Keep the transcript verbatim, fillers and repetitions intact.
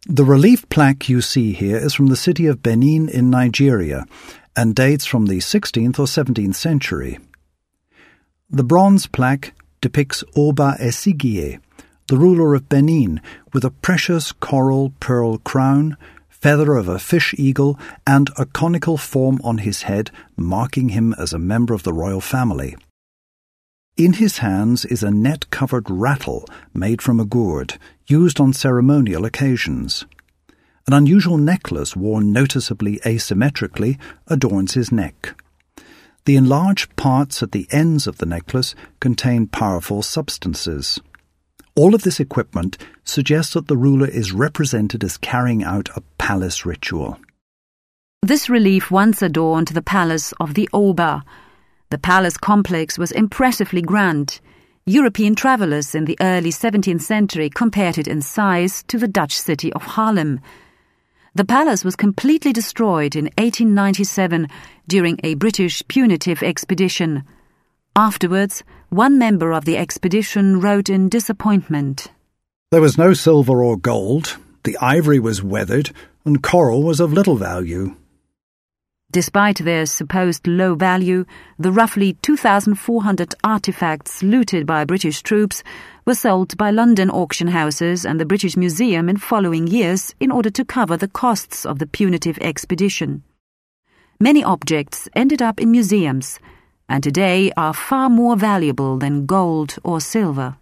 The relief plaque you see here is from the city of Benin in Nigeria and dates from the sixteenth or seventeenth century. The bronze plaque depicts Oba Esigie, the ruler of Benin, with a precious coral pearl crown, feather of a fish-eagle, and a conical form on his head, marking him as a member of the royal family. In his hands is a net-covered rattle made from a gourd, used on ceremonial occasions. An unusual necklace worn noticeably asymmetrically adorns his neck. The enlarged parts at the ends of the necklace contain powerful substances. All of this equipment suggests that the ruler is represented as carrying out a palace ritual. This relief once adorned the palace of the Oba. The palace complex was impressively grand. European travellers in the early seventeenth century compared it in size to the Dutch city of Haarlem. The palace was completely destroyed in eighteen ninety-seven during a British punitive expedition. Afterwards, one member of the expedition wrote in disappointment, "There was no silver or gold, the ivory was weathered, and coral was of little value." Despite their supposed low value, the roughly two thousand four hundred artifacts looted by British troops were sold by London auction houses and the British Museum in following years in order to cover the costs of the punitive expedition. Many objects ended up in museums, and today are far more valuable than gold or silver.